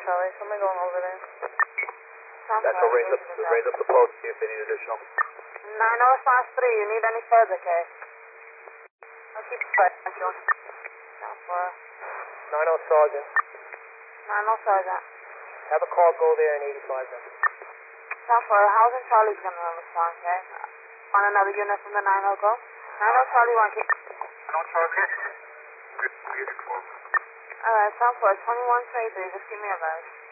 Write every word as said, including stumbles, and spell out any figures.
Charlie. Somebody going over there. Central, raise up, raise up the post, see if they need additional. nine oh response three, you need any further, okay? I'll keep it straight, Central. Down for nine oh Sergeant. nine oh Sergeant. Have a call go there in eighty-five then. Down for House and Charlie's gonna respond, okay? On another unit from the nine oh go. nine oh Charlie one, keep. No Charlie. Alright, sound for twenty-one twenty-three, just give me a verse.